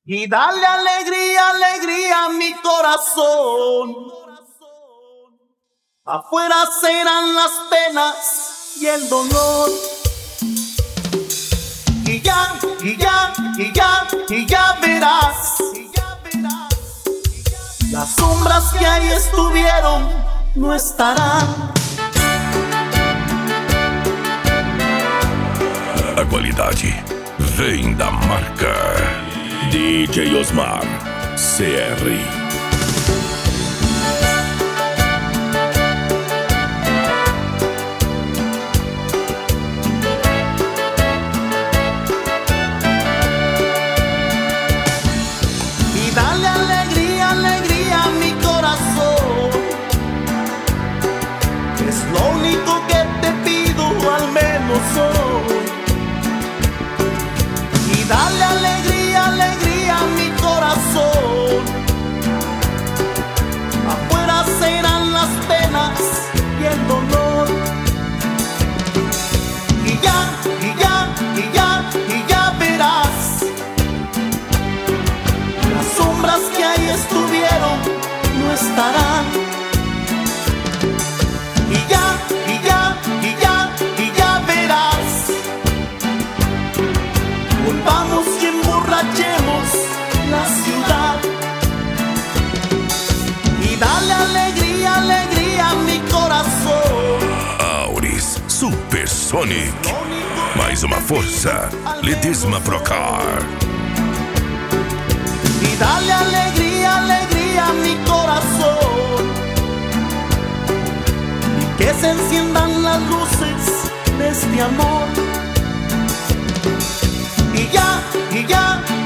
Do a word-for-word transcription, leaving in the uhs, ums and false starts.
Y dale alegría, alegría a mi corazón. Afuera serán las penas y el dolor. Y ya, y ya, y ya, y ya verás. Las sombras que ahí estuvieron no estarán. A qualidade vem da marca D J Osmar C R. Lo único que te pido al menos hoy. Y dale alegría, alegría a mi corazón. Afuera serán las penas y el dolor. Y ya, y ya, y ya, y ya verás. Las sombras que ahí estuvieron no estarán. Y ya, y ya, y ya, y ya verás. Volvamos y emborrachemos la ciudad. Y dale alegría, alegría a mi corazón. Auris Supersonic. Mais uma força. Ledesma Procar. Y dale alegría, alegría a mi corazón. Que se enciendan las luces de este amor. Y ya, y ya,